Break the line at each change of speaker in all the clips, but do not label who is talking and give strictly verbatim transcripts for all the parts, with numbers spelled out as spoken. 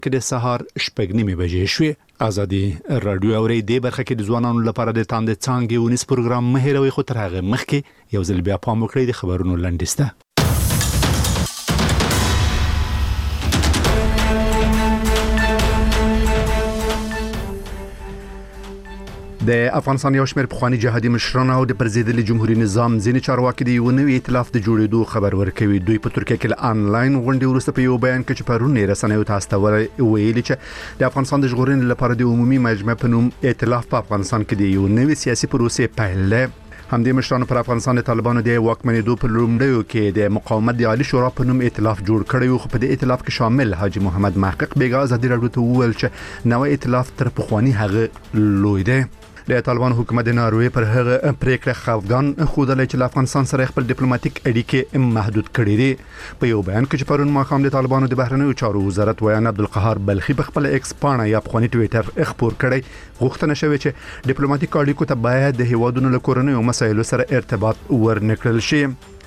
کې د سهار شپږ نیمې بجې شوې. ازادي رادیو اوري د برخه کې د ځوانانو لپاره د تاند څانګې ونیس پروګرام مهیروي خو تر هغه مخکې یو ځل بیا پام وکړئ د خبرونو لنډیسته. د افغانستان یو شمېر پخواني جهادي مشران او د پرزیدلي جمهوریت نظام ځینې چارواکي د یو نوي ائتلاف د جوړېدو خبر ورکوي. دوی په ترکیه کې له انلاین غونډې وروسته په یو بیان کې چې پرون یې رسنیو ته استول ویلي چې د افغانستان د ژغورنې لپاره د عمومي مجمع په نوم ائتلاف په افغانستان کې د یو نوي سیاسي پروسې پیل دی. همدې مشرانو پر افغانستان د طالبانو د واکمنېدو په لومړیو کې د مقاومت د عالی شورا په نوم ائتلاف جوړ کړی و، خو په دې ائتلاف کې شامل حاجی محمد محقق بیګا ازادي رادیو ته وویل چې نوې ائتلاف تر پخوانی هغه لوی دی. د طالبان حکومت د ناروې پر هغه پریکړه خفګان خوده چې افغانستان سره خپل ډیپلوماټیک اړیکې محدود کړي دي. په یو بیان کې چې پرون ماښام د طالبانو د بهرنیو چارو وزارت ویان عبدالقهار بلخي په خپل ایکس پاڼه یا په خوني ټوئیټر خبر کړی، غوښتنه شوې چې ډیپلوماټیک اړیکو ته باید د هیوادونو له کورنیو مسایلو سره ارتباط ورنکړل شي.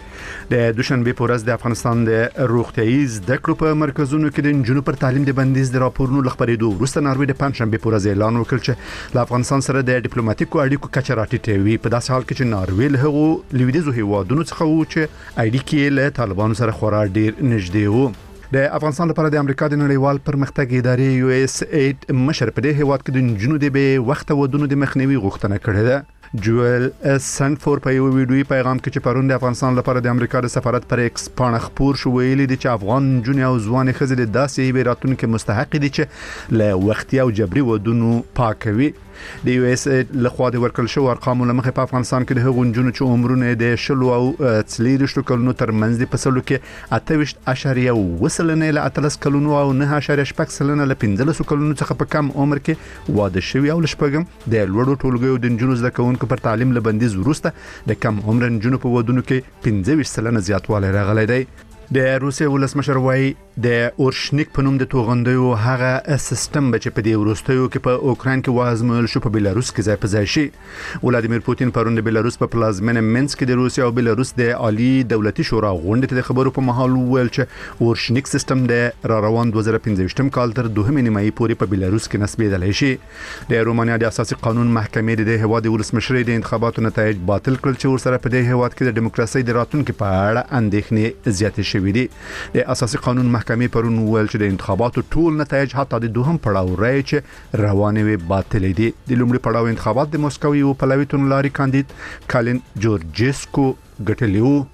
د دوشنبه په ورځ د افغانستان د روغتیايي زده کړو په مرکزونو کې د نجونو پر تعلیم د بندیز د راپورونو لخبرېدو وروسته ناروې د پنځشنبه په ورځ اعلان وکړ چې له افغانستان سره د ډیپلوماټیکو اړیکو کچه راټیټوي، په داسې حال کې چې ناروې له هغو لویدیځو هیوادونو څخه و چې اړیکې له طالبانو سره خورا ډیر نږدې وو. د افغانستان لپاره د امریکا د نړیوال پرمختګ ادارې یو اس ایډ مشر په دې هیواد کې د نجونو د به وخت ودونو د مخنیوي غوښتنه کړې ده. جوئل سنفور په یو ویډیوي پیغام کې چې پرون د افغانستان لپاره د امریکا د سفارت پر ایکس پاڼه خبر شو ویلي دي چې افغان جنې او ځوانې ښځې د داسې بیراتونکو مستحق دي چې له وختي او جبري ودونو پاکوي. د یو اس لخوا د ورکل شو ارقام لمخې په افغانستان کې د هغو نجونو چې عمرونه د شلو او څلېرویشتو کلونو ترمنځ دي په سلو کې اته ویشت اشاریه اوه سلنه له اتلس کلونو او نه اشاریه شپږ سلنه له پنځلسو کلونو څخه په کم عمر کې واده شوي او لشپږم د لوړو ټولګیو د نجونو زده کوونکو پر تعلیم له بندیز وروسته د کم عمر نجونو په ودونو کې پنځه ویشت سلنه زیاتوالی راغلی دی. د روسیې ولسمشر وایي د اورشنیک په نوم د توغندیو هغه سیستم چې په دې وروستیو کې په اوکراین کې وازمول شو په بیلاروس کې ځای په ځای شي. ولادیمیر پوتین پرون د بیلاروس په پلازمینه مینسک کې د روسیا او بیلاروس د عالی دولتي شورا غونډې ته د خبرو په مهال وویل چې اورشنیک سیستم د را روان دوه زره پنځه کال تر دوهمې نیمایي پورې په بیلاروس کې نصبېدلی شي. د رومانیا د اساسي قانون محکمې د هیواد ولسمشر د انتخاباتو نتایج باطل کړل چې ورسره په دې هیواد کې د دیموکراسي د راتلونکو په اړه اندېښنې زیاتې شوې دي. د اساسي قانون محکمې پرون ویل چې د انتخاباتو ټول نتایج حتی د دوهم پړاو رای چې روانې وي باطل دي. د لومړي پړاو انتخابات د موسکو یو پلاوي تونلاري کاندید کالین جورجیسکو ګټلی وو.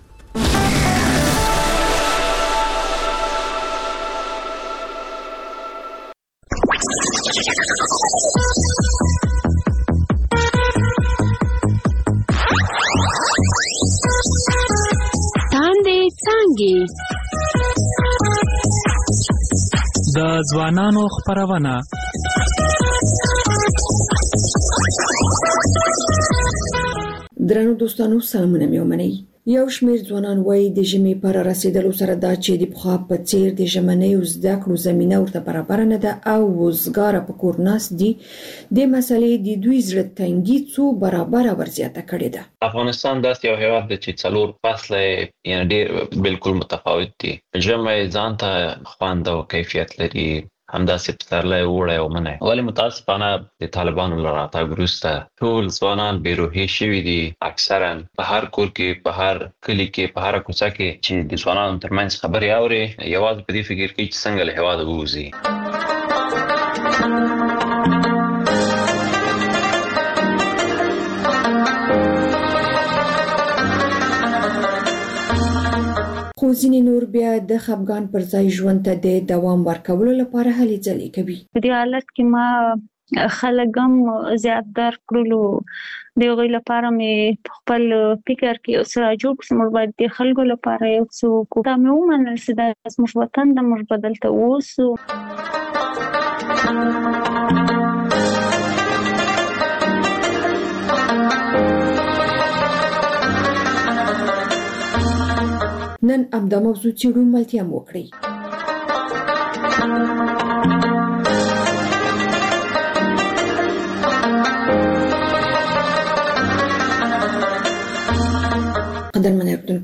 د ځوانانو خبرونه
درنو دوستانو سلامونه مې ومنئ. یو شمېر ځوانان وایي د ژمي پر رسیدلو سره دا چې د پخوا په څیر د ژمنیو زده کړو زمینه ورته برابر نه ده او وزګاره په کور ناست دي، د مسلې د دوی زړه تنګي څو برابر ورزیاته کړې ده.
افغانستان داسې یو هیواد دی چې څلور فصله یعنی ډېر بالکل متفاوت دي. ژمی ځان ته خوند او کیفیت لري، همداسې پسرلی، اوړی او منی. ولې متاسفانه د طالبانو له راتګ وروسته ټول ځوانان بېروحي شوي دي. اکثرا په هر کور کې، په هر کلي کې، په هره کوڅه کې چې د ځوانانو ترمنځ خبرې اوري، یوازې په دې فکر کوي چې څنګه له هېواده ووځي.
خو ځینې نور بیا د خفګان پر ځای ژوند ته د دوام ورکولو لپاره هلې ځلې کوي.
په دې حالت کې ما خلک هم زیات درک کړلو. د هغوی لپاره مې خپل فکر کې یو څه جوړ کړ چې موږ باید د خلکو لپاره یو څه وکړو. دا مې ومنل چې دا زموږ وطن ده، موږ به دلته اوسو.
نن همدا موضوع څېړو، ملتیا مو وکړئ. قدرمن اردوونکو،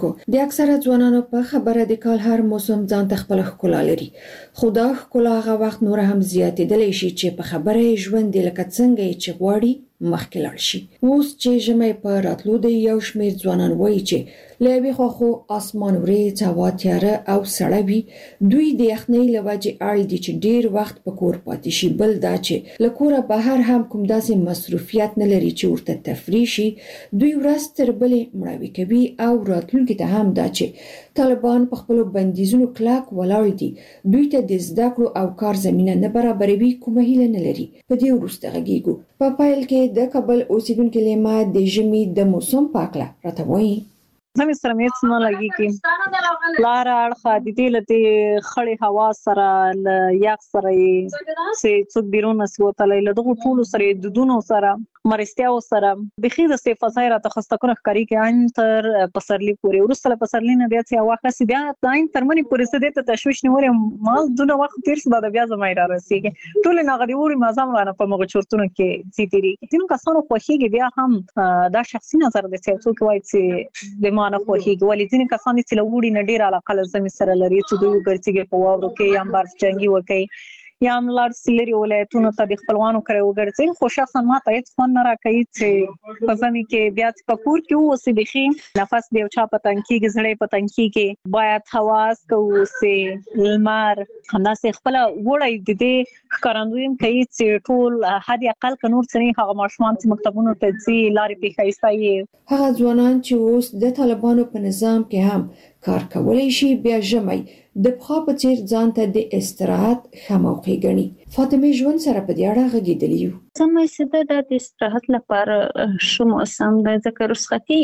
اوریدونکو د اکثره ځوانانو په خبره د کال هر موسم ځان ته خپل ښکلا لري خو دا ښکلا هغه وخت نور هم زیاتېدلی شي چې په خبره یې ژوند لکه څنګه چې غواړي مخکې لاړ شي. اوس چې ژمی په راتلو دی یو شمېر ځوانان وایي چې له یوې خوا خو اسمان وریځ هوا تیاره او سړه وي دوی د یخنۍ له وجې اړ دي چې ډېر وخت په کور پاتې شي. بل دا چې له کوره بهر هم کوم داسې مصروفیت نه لري چې ورته تفریح شي دوی ورځ تر بلې مړاوي کوي او راتلونکي ته هم دا چې طالبان په خپلو بندیزونو کلک ولاړ دي دوی ته د زده کړو او کار زمینه نه برابروي کومه هیله نه لري. په دې وروسته غږیږو په پایل کې د کابل اوسیدونکو لیما د ژمي د موسم په اړه راته وایي.
زمي سره مېڅ نه لګي کې لار اړخه د دې لته خړې هوا سره ل یخ سره سي څوک بیرون وسوتلې له دغه ټولو سره د دونو سره مرستیاو سره بخي د استفاده را تخصصکونه ښکاری کې ان تر پسرلی پورې ورسره پسرلی نه بیا چې واخه سي بیا داین ترمنې پورې څه د تشويش نیولې ما دونه وخت تیر څه د بیا زمای را رسیږي ټول نه غدي وړي مازم رانه په مغه چورتونو کې سيتيري تینو کسانو خوښيږي بیا هم دا شخصي نظر د څه څوک وایي چې د ما نه خوښيږي ولې ځینې کسان چې لوړي نه ډیر علاقه لازم سره لري چې دوی ګرځي په واورو کې یا بار جنگي وکي یا ملار سلري ولایتونو ته د خپلوانو کړو وګرځي خو شخصا ما ته هیڅ فن نه راکړي چې په ځمې کې بیا په کور کې اوسې بخي نفس دی او چا پتن کې غزړې پتن کې باید حواس کوسه لمر همداسې خپل وړي د دې کارندویم کوي چې ټول حد اقل قانون سره هغه ماشومان چې مکتبونو ته ځي لارې په خایستایي
هغه ځوانان چې اوس د طالبانو په نظام کې هم کار کولای شي بیا ژمی د پخوا په څیر ځان ته د استراحت ښه موقع ګڼي. فاطمه ژوند سره په دې اړه غږېدلې یو.
سمه سده د استراحت لپاره شو موسم د ذکر رخصتي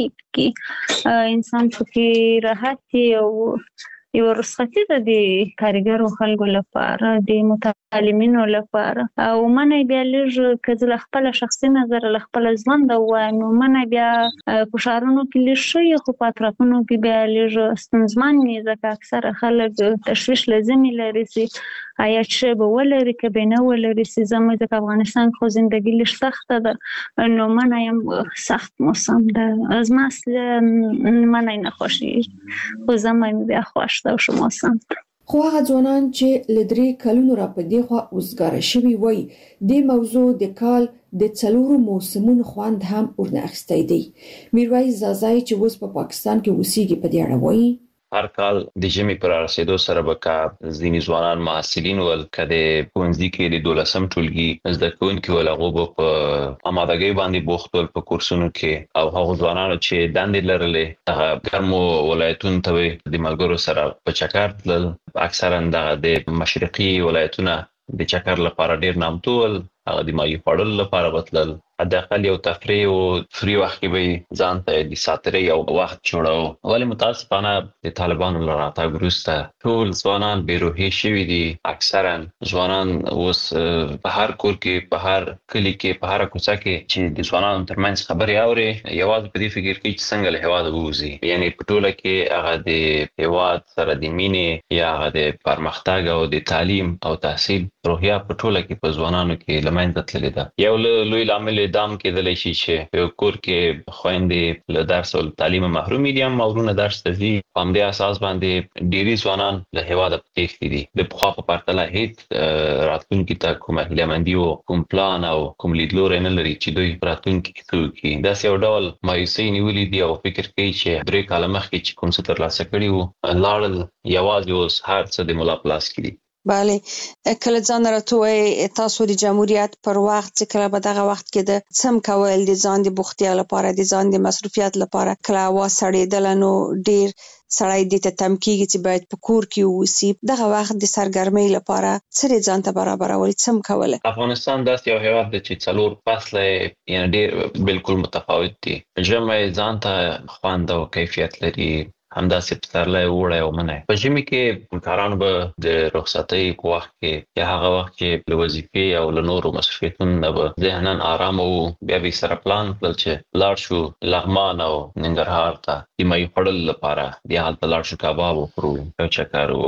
کې انسان پکې راحت او یو رخصتي د کارګرو خلکو لپاره د متعلمینو لپاره او منه بیا لږ کله خپل شخصي نظر له خپل ژوند او نو منه بیا په شهرونو کې لږ خو په اطرافونو کې بیا لږ ستونزمن دي ځکه اکثره خلک تشویش لازمي لري چې آیا چې به ولري کې به نه ولري چې زموږ د افغانستان خو ژوندۍ لږ سخته ده نو منه یم سخت موسم ده از ما اصلا منه نه خوشي خو زموږ بیا خوش دا شو موسم.
خو هغه ځوانان چې لدري کلونو را په دی خو اوسګار شوی وای د موضوع د کال د څلورو موسمونو خوند هم ورنه اخستای دی. میرویس زازای چې اوس په پاکستان کې اوسېږي په دې اړه وایي
هر کال د ژمي پر رسیدو سره به کا ځینې ځوانان محصلین ول کده پونځي کې د دولسم ټولګي زده کوونکي ول هغه په آمادګۍ باندې بوخت ول په کورسونو کې او هغه ځوانان چې دندې لرلې هغه ګرمو ولایتونو ته د ملګرو سره په چکر تل اکثرا د مشرقي ولایتونو د چکر لپاره ډیر نامتو ول هغه د مایي پړل لپاره وتل حداقل یو تفریح او فری وخت کې به ځان ته د ساتري یو وخت جوړاو ولې متاسفانه د طالبانو لراته ګروسته ټول ځوانان بیروهي شوي دي اکثرا ځوانان اوس په هر کور کې په هر کلی کې په هر کوڅه کې چې د ځوانانو ترمنځ خبري اوري یوازې په دې فکر کې چې څنګه له هوا د ووزي یعنی په ټوله کې هغه د هوا سره د مینې یا هغه د پرمختګ او د تعلیم او تحصیل روحیه په ټوله کې په ځوانانو کې لمنځه تللې ده. یو لوی لامل دام کېدلی شي چې په کور کې خويندې له درس او تعلیم محروم دي هم مورونه درس ته ځي په همدې اساس باندې ډېری ځوانان له هیواده تښتي دي د پخوا په پرتله هیڅ راتلونکي ته کومه هیله‌مندي او کوم پلان او کوم لیدلوری نه لري چې دوی راتلونکي کې څه وکړي. داسې یو ډول مایوسۍ نیولې دي او فکر کوي چې درې کاله مخکې چې کوم څه ترلاسه کړي وو لاړل یوازې اوس هر څه د ملا پلاس کړي.
بله کله ځان راټوي تاسو د جمهوریت پر وخت چې کله په دغه وخت کې د سم کول د ځان د بوختیا لپاره د ځان د مصرفیت لپاره کله وا سړېدل نو ډیر سړی د ته تمکیږي چې باید په کور کې وسی دغه وخت د سرګرمۍ لپاره څه ځان ته برابرول سم کول.
افغانستان داسې یو هیواد دی چې څلور فصله یعنی ډیر بالکل متفاوت دي. ژمی ځان ته خوند او کیفیت لري همداسې پسرلی وړی او منی. په ژمي کې کارانو به د رخصتۍ په وخت کې یا هغه وخت چې له وظیفې او له نورو مسؤلیتونو نه به ذهناً ارام وو بیا به سره پلان کړل چې لاړ شو لغمان او ننګرهار ته د مایي خوړل لپاره بیا هلته لاړ شو کباب وخورو یو چکر و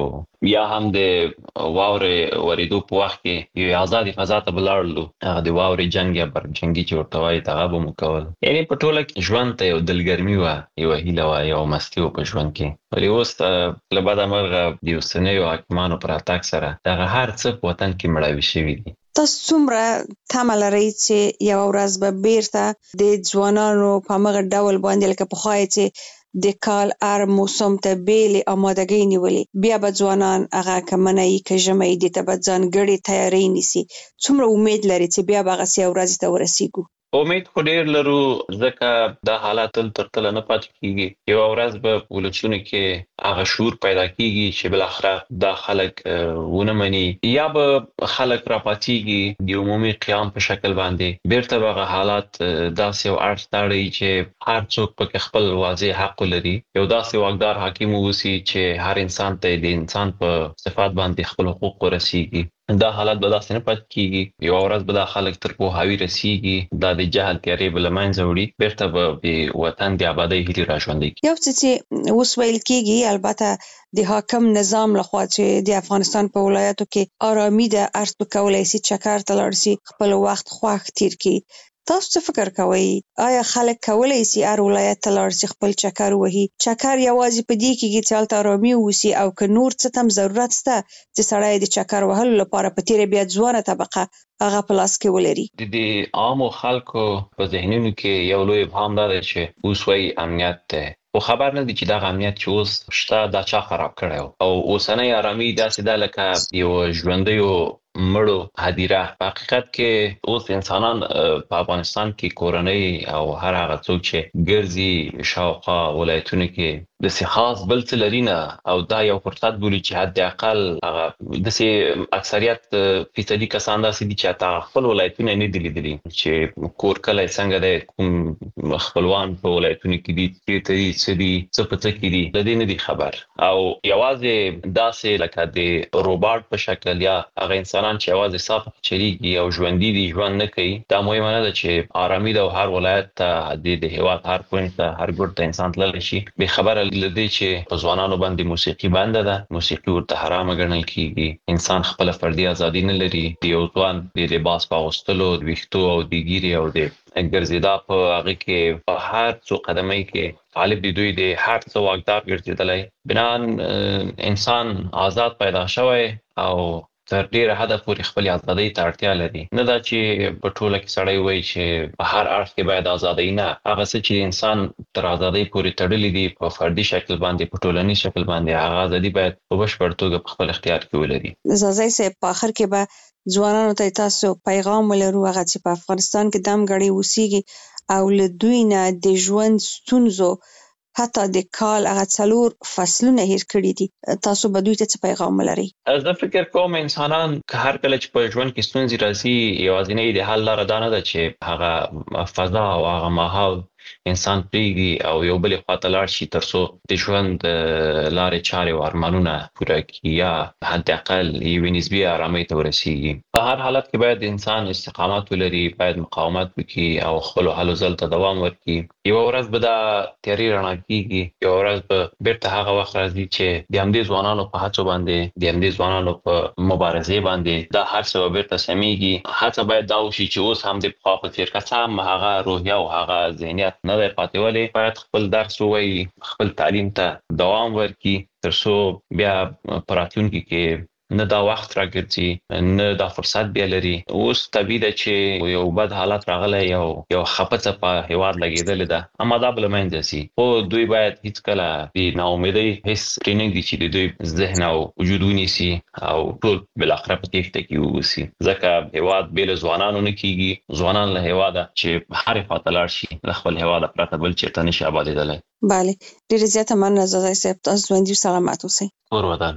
یا هم د واورې ورېدو په وخت کې یو آزادي فضا ته بلاړلو هغه د واورې جنگ یا برجنګي چې ورته وایي هغه به مو کول. یعنې په ټوله کې ژوند ته یو دلګرمي وه، یوه هیله وه، یو مستی وه په ژوند کې. ولې اوس له بده مرغه د اوسنیو حاکمانو په راتګ سره دغه هر څه په وطن کې مړاوي شوي دي.
تاسو څومره تمه لرئ چې یو ورځ به بیرته د ځوانانو په هغه ډول باندې لکه پخوا چې د کال هر موسم ته بیلې آمادګۍ نیولې، بیا به ځوانان هغه که منی که ژمی دې ته به ځانګړې تیاری نیسي؟ څومره امید لري چې بیا به هغسې یو ورځ ته ورسیږو؟
امید خو ډېر لرو، ځکه دا حالات تل تر تله نه پاتې کېږي. یوه ورځ به په ولسونو کې هغه شعور پیدا کېږي چې بالاخره دا خلک ونه مني، یا به خلک راپاتېږي د عمومي قیام په شکل باندې. بیرته به هغه حالات داسې یو اړخ ته اړوي چې هر څوک پکې خپل واضح حق ولري، یو داسې واکدار حاکم واوسي چې هر انسان ته د انسان په صفات باندې خپل حقوق ورسیږي. دا حالت به داسې نه پاتې کېږي. یوه ورځ به دا خلک تر پوهاوي رسیږي، دا د جهل تیارې به له منځه وړي، بیرته به د وطن د آبادۍ هیلې راژوندۍ کړي.
یو څه چې اوس ویل کېږي، البته د حاکم نظام لخوا چې د افغانستان په ولایاتو کې آرامي ده، هر څوک کولی شي چکر ته لاړ شي، خپل وخت خوښ تیر کړي. تاسو څه فکر کوئ؟ آیا خلک کولی شي هر ولایت ته لاړ شي خپل چکر ووهي؟ چکر یوازې په دې کېږي چې هلته آرامي واوسي، او که نور څه ته هم ضرورت شته چې سړی د چکر وهلو لپاره په تېره بیا ځوانه طبقه هغه په لاس کې ولري؟
د دې عامو خلکو په ذهنونو کې یو لوی ابهام دا دی چې اوس وایي امنیت دی، خو خبر نه دي چې دغه امنیت چې اوس شته دا چا خراب کړی و، او اوسنۍ آرامي داسې ده لکه یو ژوندیو مړو هدیره. په حقیقت کې اوس انسانان په افغانستان کې کورنۍ او هر هغه څوک چې ګرځي شاوخوا ولایتونو کې داسې خاص بل څه لري نه، او دا یو فرصت بولي چې حداقل هغه داسې اکثریت فیصدي کسان داسې دي چې حتی خپل ولایتونه نه دي لیدلي، چې کور کلی څنګه دی، کوم خپلوان په ولایتونو کې دي، چېرته دي، څه دي، څه په څه کې دي، له دې نه دي خبر. او یوازې داسې لکه د روباټ په شکل یا هغه انسان چې یوازې صاف چلیږي او ژوندي دي، ژوند نه کوي. دا مهمه نه ده چې آرامي ده او هر ولایت ته د هېواد هر کونج ته هر ګوټ ته انسان تللی شي. بېخبره له دې چې په ځوانانو باندې موسیقي بنده ده، موسیقي ورته حرامه ګڼل کېږي، انسان خپله فردي ازادي نه لري. د یو ځوان د لباس په اغوستلو، د ویښتو او د ګیرې او د ګرځېدا په هغه کې په هر څو قدمۍ کې طالب د دوی د هر څه واکدار ګرځېدلی. بنان انسان آزاد پیدا شوی او تر ډیره حده پورې خپل ازادۍ ته اړتیا لري. نه دا چې په ټوله کې سړی وایي چې په هر اړخ کې باید ازادۍ، نه، هغه څه چې انسان تر ازادۍ پورې تړلي دي په فردي شکل باندې، په ټولنیز شکل باندې، هغه ازادي باید په بشپړ توګه په خپل اختیار کې ولري.
زازی صاحب، په آخر کې به ځوانانو ته تاسو پیغام ولرو، هغه چې په افغانستان کې دمګړی اوسیږي او له دوی نه د ژوند ستونزو حتی د کال هغه څلور فصلونه هیر کړي دي، تاسو به دوی ته څه پیغام ولرئ؟
زه فکر کوم انسانان که هر کله چې په ژوند کې ستونزې راځي، یوازینۍ د حل لاره دا نه ده چې هغه فضا او هغه ماحول انسان پرېږدي او یو بلې خواته لاړ شي تر څو د ژوند لارې چارې او ارمانونه پوره کړي یا حداقل یوې نسبي ارامۍ ته ورسیږي. په هر حالت کې باید انسان استقامت ولري، باید مقاومت وکړي او خپلو هلو ځلو ته دوام ورکړي. یوه ورځ به دا تیارې رڼا کېږي، یوه ورځ به بیرته هغه وخت راځي چې د همدې ځوانانو په هڅو باندې، د همدې ځوانانو په مبارزې باندې دا هر څه به بیرته سمیږي. هڅه باید دا وشي چې اوس هم د پخوا په څېر که څه هم هغه روحیه او هغه ذهنیت نه دی پاتې، ولې باید خپل درس ووایي، خپل تعلیم ته دوام ورکړي تر څو بیا په راتلونکي کې نه دا وخت راګرځي، نه دا فرصت بیا لري. اوس طبیعي ده چې یو بد حالت راغلی، یو یو خپڅه په هېواد لګېدلې ده، اما دا به له منځه ځي. خو دوی باید هېڅکله د ناامیدۍ حس پرې نه ږدي چې د دوی ذهن او وجود ونیسي او ټول بالاخره په تېښته کې واوسي، ځکه هېواد بې له ځوانانو نه کېږي. ځوانان له هېواده چې هرې خواته لاړ شي، له خپل هېواده پرته بل چېرته نه شي ابادېدلی.
بله، ډېرې زیاته مننه زازی صاحب، تاسو ژوندي او سلامت اوسئ.
کور ودان.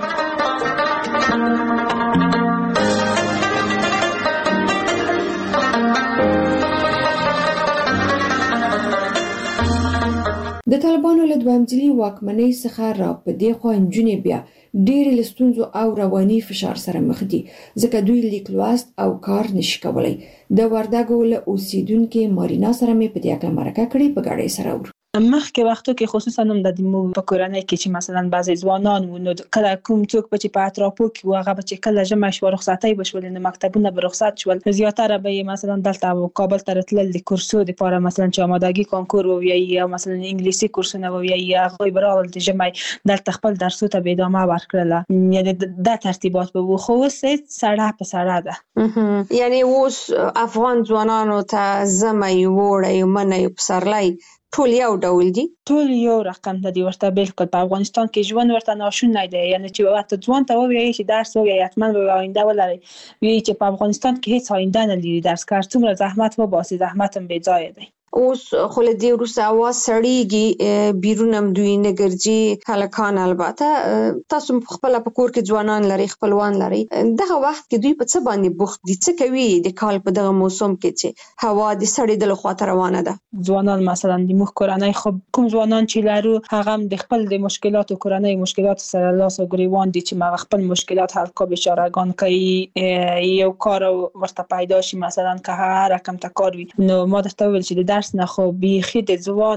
د طالبانو له دویم ځلي واکمنۍ څخه را په دې خوا نجونې بیا ډېرې له ستونزو او رواني فشار سره مخ دي، ځکه دوی لیک لوست او کار نشي کولی. د وردګو له اوسیدونکې مارینا سره مې په دې اړه مرکه کړې، په ګډه سره ور
مخکې وختو کې خصوصا هم د مو په کورنۍ کې چې مثلا بعضی ځوانان و نو کله کوم څوک په چې په اطرافو کې و هغه چې کله جمع شو رخصتي بشول نو مکتبونه به رخصت شول زیاتره به مثلا دلته کابل ته تلل د کورسو لپاره مثلا چې آمادگی کانکور و یا مثلا انګلیسي کورسونه و یا هغه برال د جمع دلته خپل درسو ته به ادامه ورکړل یعنی د ترتیبات به خو سړه په سړه ده
یعنی اوس افغان ځوانانو ته زمي وړي منې پسرلای ټول یو ډول دي
ټول یو رقم د دې ورته بالکل په افغانستان کې ژوند ورته ناشونی دی یعنی چې وخت ځوان ته وایي چې درس وایي حتما به آینده ولري وی چې په افغانستان کې هیڅ آینده نه لري درس کار څومره زحمت و باسي زحمت هم بې ځای دی
اوس خو له دې وروسته اواز سړیږي بیرونم دوی نه ګرځي هلکان البته تاسو خپل په کور کې ځوانان لري خپلوان لري دغه وخت کې دوی په څه باندې بوخت دي څه کوي د کال په دغه موسم کې چې هوا د سړېدلو خواته روانه ده
ځوانان مثلا د مخ کورنۍ خو کوم ځوانان چې لرو هغه د خپل د مشکلات کورنۍ مشکلات سره لاس او ګریوان دي چې ما خپل مشکلات حل کوي بیچارهګان کوي یو کار ورته پیدا شي مثلا که هر رقم تا کار وي نو ما درته ویل چې د درس نه خو بیخي د ځوان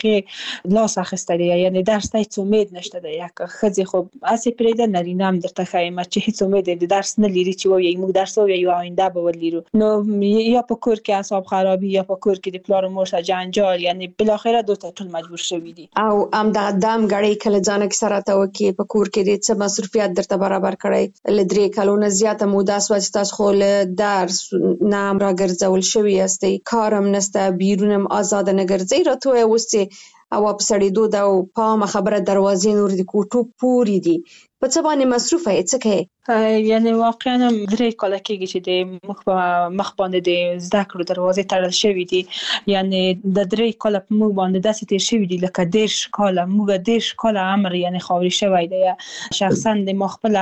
طبقه لاس اخیسته دی یعنی درس ته هیڅ امید نشته دی یک خځې خو اسی پرېده نرینه هم درته ښایم چې هیڅ امید د درس نه لري چې وایي موږ درس وایو یا آینده به ولرو نو یا په کور کې اعصاب خرابي یا په کور کې د پلار او مور سره جنجال یعنی بل اخره دوی ټول مجبور شوي دي
او ام د دام غړي کله ځانک سره ته وکي په کور کې د څه مصرفيات درته برابر کړي لدري کلونه زیاته موده سوځ تاسو خو له درس نام را ګرځول شوی استي کارم نسته بیرون آزاد نه ګرځي راته اوسه او په سړی دوه دا په خبره دروازې نور د کوټو پوری دي په څه باندې مصروفه یې څه کوي
یعنی واقعا درې کاله کېږي چې د مخ مخ باندې د زده کړو دروازې تړل شوې دي یعنی د درې کاله په موږ باندې داسې تیر شوې دي لکه دیرش کاله موږ دیرش کاله عمر یعنی خاوري شوی دی شخصا د مخبل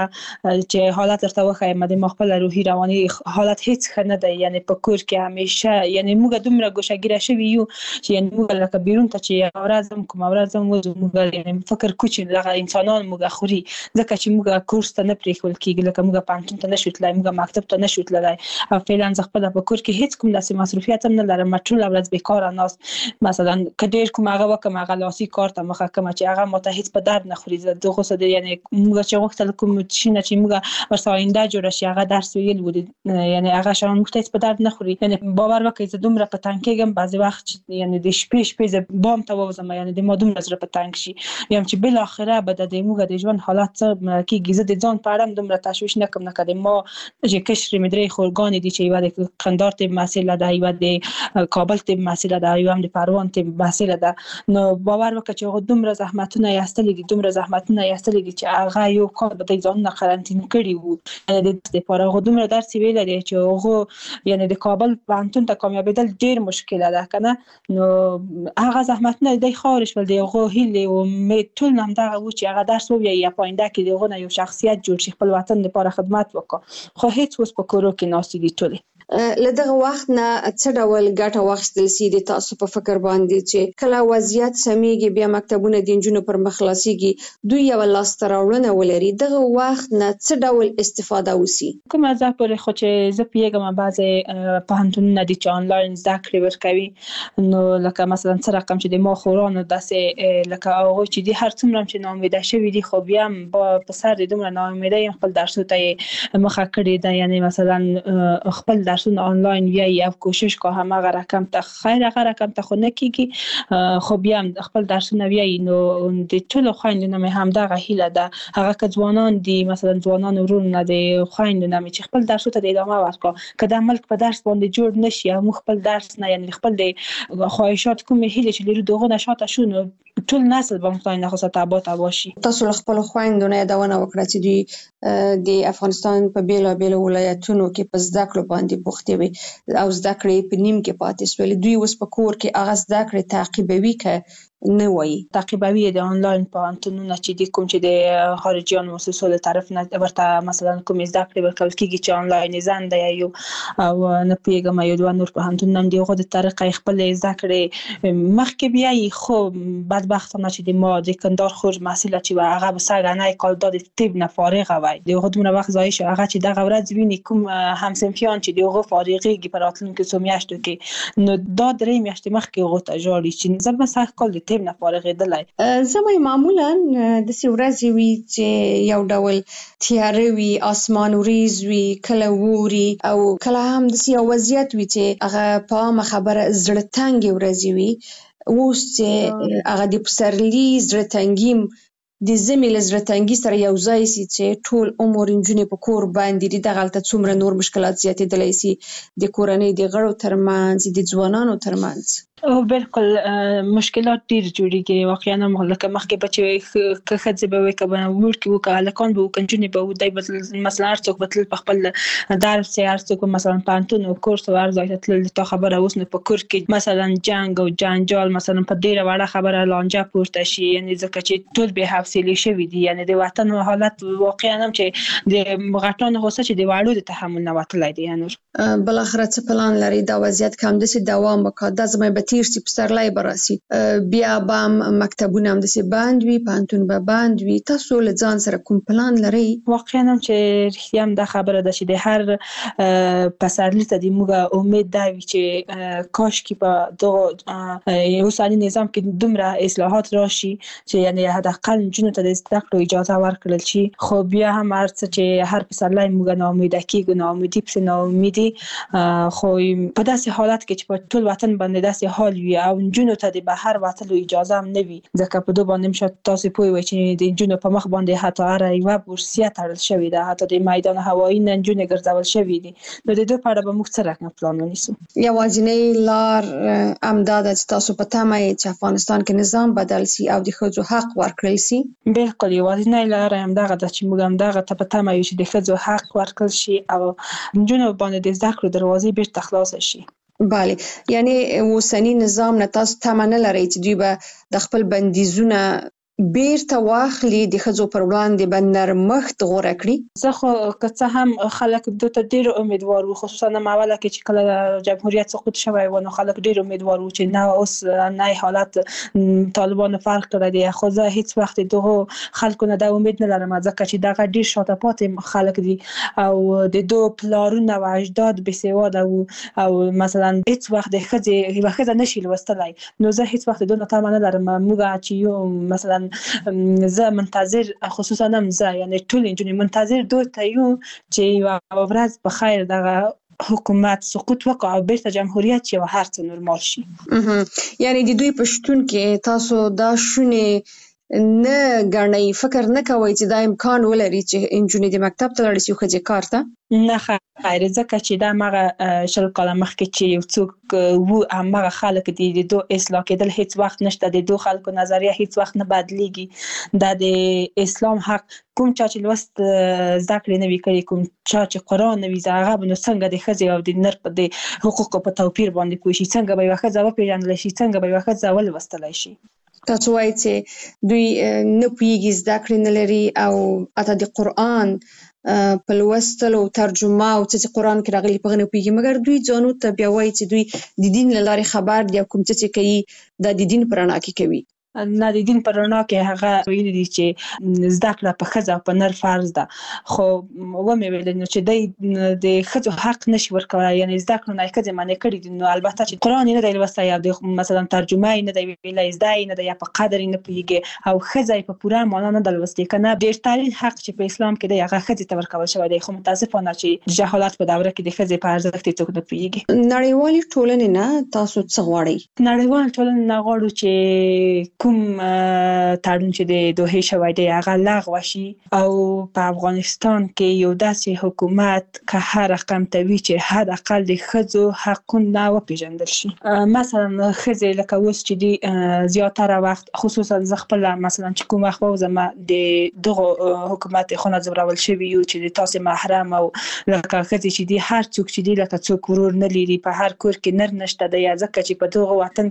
چې حالت ورته وخایم د مخبل روحي رواني حالت هیڅ ښه نه دی یعنی په کور کې همیشه یعنی موږ دومره ګوشګیره شوی یو چې یعنی موږ لکه بیرون ته چې اورازم کوم اورازم موږ یعنی فکر کوچ لغه انسانان موږ خوري ځکه چې موږ کورس ته نه پریښول کېږي لکه موږ پانتون ته نشو تلای موږ مکتب ته نشو تلای او فعلا ز خپل په کور کې هیڅ کوم داسې مصرفيات هم نه لرم ټول ورځ بیکاره ناس مثلا کډیر کوم هغه وکم هغه لاسي کار ته مخه کوم چې هغه ماته هیڅ په درد نه خوري دغه څه دی یعنی موږ چې وخت له کوم شي نه چې موږ ورسره آینده جوړ شي هغه درس ویل ود یعنی هغه شان موږ ته په درد نه خوري یعنی باور وکړئ چې دومره په تنګ کېږم بعضی وخت یعنی د شپې شپې بام ته وځم یعنی د مادوم نظر په تنګ شي یم چې بل اخره به د موږ د ژوند حالت څه کېږي زه د ځان په اړه دومره تشویش نکم نه کړم ما چې کشر مدري خورګان دي چې یو د قندار ته مسئله ده یو د کابل ته مسئله ده یو هم د پروان ته مسئله ده نو باور وکړه چې دومره زحمتونه یاستلې دي دومره زحمتونه یاستلې دي چې هغه یو کال به ځان نه قرنټین کړی وو یعنی د لپاره هغه دومره درس ویل دي چې هغه یعنی د کابل پانتون ته کامیابیدل ډیر مشکل ده کنه نو هغه زحمتونه د خارج ول دی هغه هیله او می ټول نام دغه و چې هغه درس وو یا پاینده کې دغه یو شخصیت جوړ شي خپل وطن لپاره خدمت وکړي خو هیڅ اوس په کورو کې ناسي دي ټول
لدغه وخت نه څه ډول ګټه واخیستل سي د تاسو په فکر باندې چې کله وضعیت سميږي بیا مکتبونه د انجونو پر مخلاصيږي دوی یو لاس تراوړنه ولري دغه وخت نه څه ډول استفاده وسی
کوم ځکه پر خو چې زه پیګم بعضی په هنتونه د آنلاین زده کړې ورکوي نو لکه مثلا څه رقم چې د ما خورانو داسې لکه هغه چې د هر څومره چې ناامیده شوی دي خو بیا په سر د دومره ناامیده خپل درسو ته مخه کړی دا یعنی مثلا خپل درسونه آنلاین یا یو کوشش که همه رقم ته خیر هغه رقم ته خو نه کیږي خو بیا خپل درسونه وی نو د ټولو خويندونو مې هم دغه هیله ده هغه که ځوانان دي مثلا ځوانان ورونه دي خويندونو مې چې خپل درسو ته ادامه ورکړي که د ملک په درس باندې جوړ نشي او خپل درس نه یعنی خپل د خواهشات کومه هیله چې لري دغه نشاته شونه ټول نسل به مخای نه خاصه تابوت واشي
تاسو خپل خويندونو یادونه وکړه چې دوی د افغانستان په بیلا بیل ولایتونو کې په زده کړو باندې بوختي وي او زده کړې په نیم کې پاتې شول دوی اوس په کور کې هغه زده کړې تعقیبوي که نه وایي
تعقیبوي د آنلاین په انټونونه چې د کوم چې د خارجيان مؤسسو له طرف نه ورته مثلا کوم زده کړې ورکول کیږي چې آنلاین زنده یو او نه پیګم یو دوه نور په انټونم دی غو د طریقې خپل زده کړې مخکې بیا خو بدبختانه چې د ما د کندار خور مسئله چې هغه به سګنای کال د طب نه فارغ وای د غو دومره وخت ځای شو هغه چې دغه ورځ ویني کوم همسنفیان چې دغه فارغيږي په راتلونکي څو میاشتو کې نو دا درې میاشتې مخکې غو ته جوړی چې زبر سخت کال د تعلیم نه فارغېدلی.
زموږ معمولا د سورزي وی چې یو ډول تیاره وی، اسمان وریځ وی، کله ووري او کله هم د یو وضعیت وی چې هغه په عامه خبره زړه تنګ ورځي وی. اوس چې هغه د پسرلي زړه تنګیم د زمي له زړه تنګي سره یو ځای سي چې ټول عمر نجونې په کور باندې دي، دغلته څومره نور مشکلات زیاتېدلی سي د کورنۍ د غړو ترمنځ، د ځوانانو ترمنځ.
او بالکل مشکلات ډیر جوړیږي واقعا. لکه مخکې به چې که ښځې به وي که به وړ کې وو که هلکان به وو که نجونې به وو، دی به مثلا هر څوک به تلل په خپل درس یې، هر څوک به مثلا پوهنتون او کورس او هر ځای ته تلل. تا خبره اوس نو په کور کې مثلا جنګ او جنجال مثلا په ډېره وړه خبره لانجه پورته شي، یعنې ځکه چې ټول بې حوصلې شوي دي. یعنې د وطن حالت واقعا هم چې د غټانو غوسه چې د وړو د تحمل نه وتلی دی. نور
بالاخره څه پلان لري دا وضعیت که همداسې دوام وکړي؟ دا زما به تیر سي، پسرلی به راسي، بیا به هم مکتبونه همداسې بند وي، پوهنتون به بند وي. تاسو له ځان سره کوم پلان لرئ؟
واقعا هم چې رښتیا هم دا خبره ده چې د هر پسرلي ته د موږ امید دا وي چې کاشکې په دغه اوسني نظام کې دومره اصلاحات راشي چې یعنې حداقل نجونو ته د زده کړو اجازه ورکړل شي. خو بیا هم هر څه چې هر پسرلی موږ ناامیده کېږو، ناامیدي پسې ناامیدي. خو په داسې حالت کې چې په ټول وطن باندې داسې حال وي او نجونو ته د بهر وتلو اجازه هم نه وي، ځکه په دو باندې هم شاید تاسو پوه وئ چې د نجونو په مخ باندې حتی هره یوه بورسیه تړل شوې ده، حتی د میدان هوایي نه نجونې ګرځول شوي دي. نو د دې په اړه به موږ څه رقم پلان ونیسو؟
یوازینۍ لار همدا ده چې تاسو په تمه یې چې افغانستان کې نظام بدل سي او د ښځو حق ورکړل سي.
بالکل یوازینۍ لار همدغه ده چې موږ همدغه ته په تمه یو چې د ښځو حق ورکړل شي او نجونو باندې د زده کړو دروازې بیرته خلاصه شي.
بله، یعنی اوسنی نظام نه تاسو تمه نه لرئ چې دوی به د خپل بندیزونه بیرته واخلي، د ښځو پر وړاندې به نرمښت غوره کړي؟
زه خو که څه هم خلک دو ته ډېر امیدوار وو، خصوصا هم اوله کې چې کله جمهوریت سقوط شوی و نو خلک ډېر امیدوار وو چې نه اوس نه حالت طالبانو فرق کړی دی. خو زه هیڅ وخت دغو خلکو نه دا امید نه لرم، ځکه چې دغه ډېر شاته پاتې خلک دي او د دو پلارونه و اجداد بېسواده وو او مثلا هیڅ وخت د ښځې یوه ښځه نشي لوستلی. نو زه هیڅ وخت د دو نه تمه نه لرم. موږ چې یو مثلا زه منتظر، خصوصا هم زه یعنی ټول نجونې منتظر دو ته یو چې یوه ورځ په خیر دغه حکومت سقوط وکړي او بیرته جمهوریت شي او هر څه نورمال شي.
یعنی د دوی په شتون کې تاسو دا شونې نه ګڼئ، فکر نه کوئ چې دا امکان ولري چې نجونې د مکتب ته لاړې شي او ښځې کار ته؟
نه خیر، ځکه چې دا همغه شل کاله مخکې چې یو څوک وو همغه خلک دي، د دو اصلاح کېدل هیڅ وخت نشته، د دو خلکو نظریه هیڅ وخت نه بدلیږي. دا د اسلام حق کوم چا چې لوست زده کړې نه وي کړي، کوم چا چې قرآن نه وي زده، هغه به نو څنګه د ښځې او د نر په د حقوقو په توپیر باندې پوه شي، څنګه به یوه ښځه وپېژندلی شي، څنګه به یوه ښځه ولوستلی شي.
تاسو وایئ چې دوی نه پوهېږي، زده کړې نه لري او حتی د قرآن په لوستلو ترجمه او څه چې قرآن کې راغلي په هغه نه پوهېږي، مګر دوی ځانو ته بیا وایي چې دوی د دین له لارې خبر دي او کوم څه چې کوي دا د دین په رڼا کې کوي.
نه، د دین په رڼا کې هغه ویلي دي چې زده کړه په ښځه او په نر فرض ده. خو ومې ویل نو چې دی د ښځو حق نشي ورکولی، یعنې زده کړو نه یې ښځې منع کړي دي. نو البته چې قرآن یې نه دی لوستی او د مثلا ترجمه یې نه دی ویلی، زده یې نه دی یا په قدر یې نه پوهېږي او ښځه یې په پوره معنا نه ده لوستې. که نه ډېر ترین حق چې په اسلام کې دی هغه ښځې ته ورکول شوی دی. خو متاسفانه چې د جهالت په دوره کې د ښځې په ارزښت یې څوک نه پوهېږي.
نړیوالې ټولنې نه تاسو څه غواړئ؟
نړیوال ټولنې نه غواړو چې کوم تړون چې د دوحې شوی دی هغه لغوه شي او په افغانستان کې یو داسې حکومت که هر رقم ته وي چې حد اقل د ښځو حقونه وپېژندل شي. مثلا ښځې لکه اوس چې دي زیاتره وخت، خصوصا زه خپله مثلا چې کوم وخت ووځم د دغو حکومت خونه ځورول شوي یو چې د تاسې محرم او لکه ښځې چې دي هر څوک چې دي لکه څوک ورور نه لري، په هر کور کې نر نشته دی، ځکه چې په دغه وطن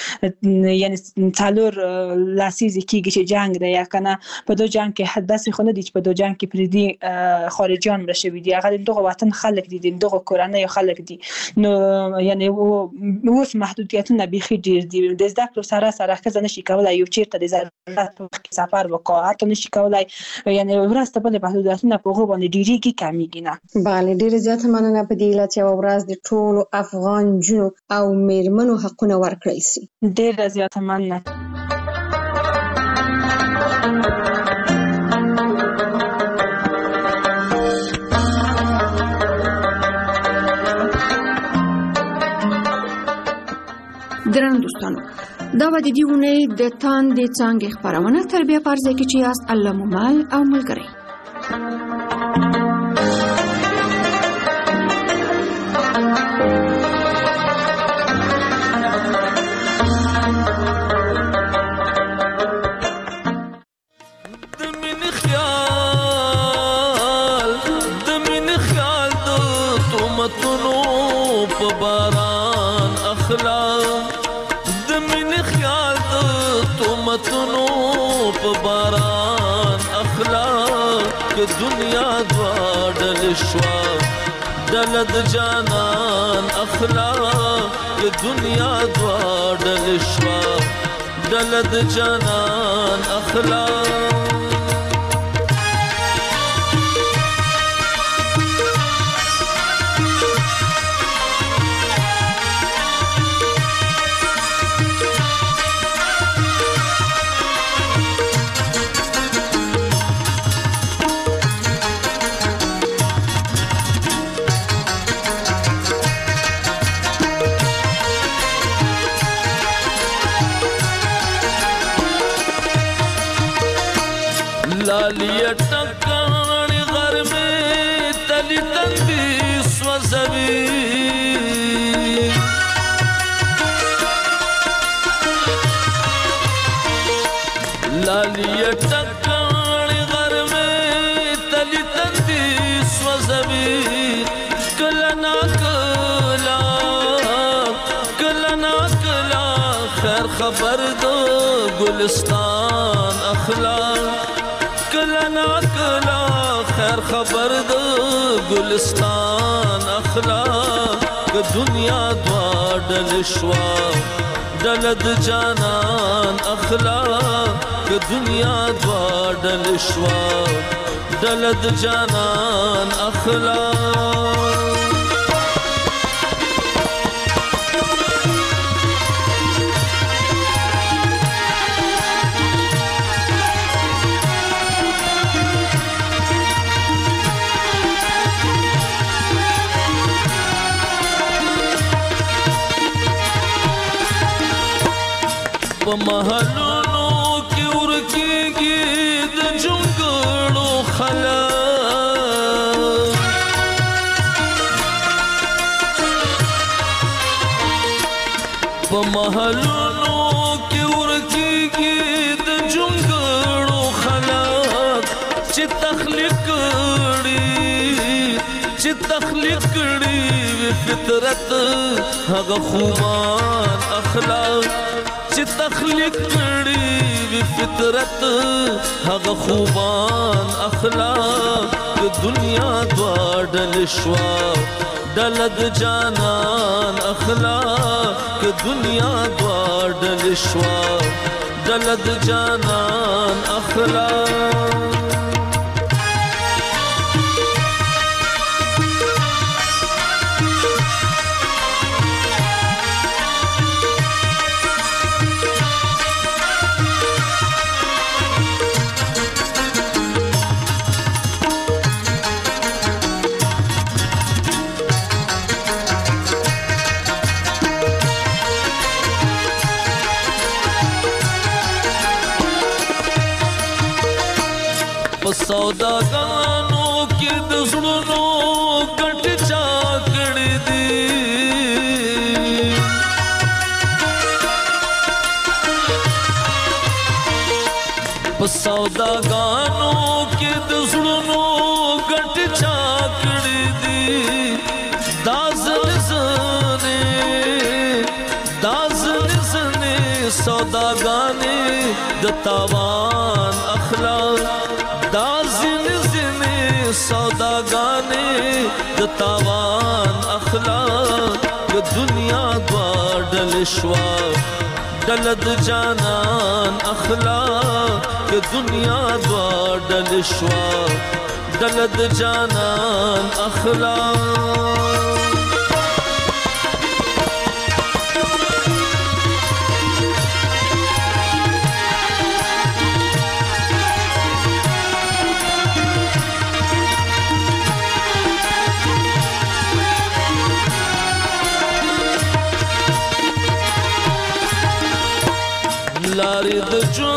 کې یعنې څلور لسیزې کېږي چې جنګ دی، یا که نه په دو جنګ کې داسې خو نه دي چې په دو جنګ کې پردي خارجیان مړه شوي دي، هغه د دغه وطن خلک دي، د دغه کورنیو خلک دي. نو یعنې اوس محدودیتونه بیخي ډېر دي. د زده کړو سره سره ښځه نشي کولی یو چېرته د ضرورت په وخت کې سفر وکړي، حتی نشي کولی یعنې ورځ ته بلې محدودیتونه په هغو باندې ډېرېږي کمیږي نه.
بله، ډېره زیاته مننه په دې علت یوه ورځ د ټولو افغان نجونو او مېرمنو حقونه ورکړی سي.
ډېره زیاته مننه.
درنو دوستانو دا و د دې اونۍ د تاندې څانګې خپرونه تربیه فرض کې چې یاست الله مو مل او ملګری.
دنیا دواړل شوا دلد جانان اخلاق دنیا دواړل شوا دلد جانان اخلاق لالیه ټکاڼې غر مې تلي تندي سوځوي لالیه ټکاڼې غر مې تلي تندي سوځوي کله ناکله کله ناکله خیر خبر د ګلستان اخلاق کلا نا کلا خیر خبر د ګلستان اخلاق دنیا دواړل شوا دلد جانان اخلاق دنیا دواړل شوا دلد جانان اخلاق په محلونو کې ورکیږي د جونګړو خلک په محلونو کې ورکیږي د جونګړو خلک چې تخلیق کړي چې تخلیق کړي فطرت هغه خوبان اخلاق چې تخلیق کړي وی فطرت هغه خوبان اخلاق دنیا دواړل شوا دلد جانان اخلاق دنیا دواړل شوا دلد جانان اخلاق سوداګانو کې د زړونو ګټ چا کړې دي په سوداګانو کې د زړونو ګټ چا کړې دي داز لسنه داز لسنه سوداګانې د تاوان اخلاق سوداګانې د تاوان اخلاق دنیا دواړل شوا دلد جانان اخلاق دنیا دواړل شوا دلد جانان اخلاق لارې د جو